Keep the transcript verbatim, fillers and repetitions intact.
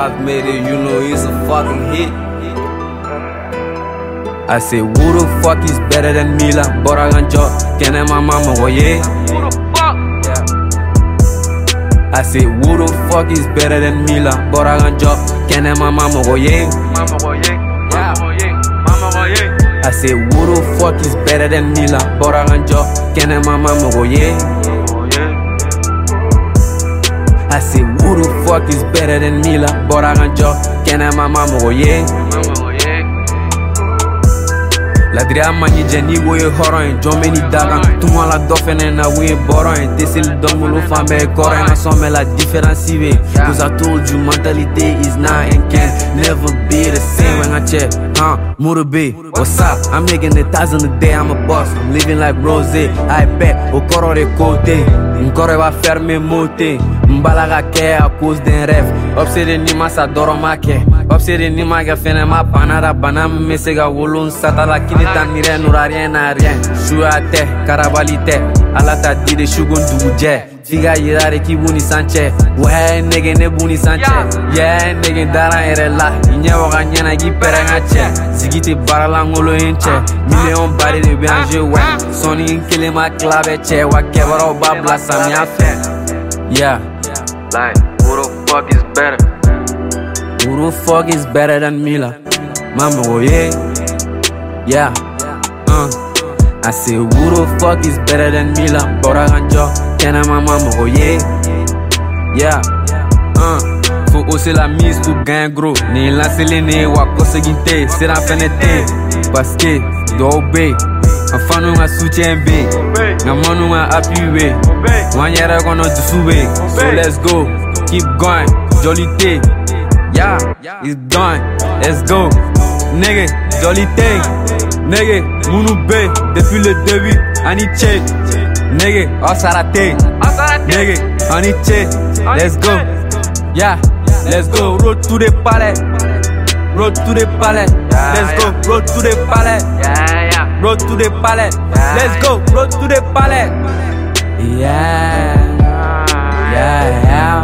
I've made it, you know it's a fucking hit. I say, who the fuck is better than me? La bora ganjo, can my mama go yeah? Who the fuck? Yeah. I say, who the fuck is better than me? La bora ganjo, can my mama go yeah? Mama go yeah, mama go yeah, mama go yeah. I say, who the fuck is better than me? La bora ganjo, can my mama go yeah? I say, who the fuck is better than me? La bora ganjo, can my mama go yeah? La dria mani jeni wo ye horon jome ni daga tuma la dofene na we boron desil domulu fambe koren na some la différence we cause I told you mentality is not and can never be the same when I check huh Murube what's up I'm making a thousand a day I'm a boss I'm living like Rose I bet au coro de côté encore va fermer moté mbalaga ke à cause d'un rêve obsédé ni masa doro make obsédé ni maga fene ma panara banam mesega wolon satala kini tanire nura rien à rien chouate karabalite alata dire shugun duje figa yirare ki buni sanche ouais nege ne buni sanche yeah nege dara erela nyewo ganyana gi perenga che zigiti barala ngolo enche million bari de bianje ouais soni kele ma clave che wa kebaro babla samia fe yeah like who the fuck is better who the fuck is better than me la mama oh yeah yeah uh I say who the fuck is better than me la bora ganjo can my mama oh yeah yeah uh faut hausser la mise pour gain gros ni lancer les nez wa conseguinte c'est la fenêtre parce que dobe enfin nous a soutien b na manu a appuyer wanyere kono dusube so let's go keep going jolité yeah it's done let's go nigga jolité nigga munu b depuis le début ani check nigga osarate nigga ani check let's go yeah let's go road to the palais road to the palais let's go road to the palais yeah yeah road to the palais let's go road to the palais yeah yeah yeah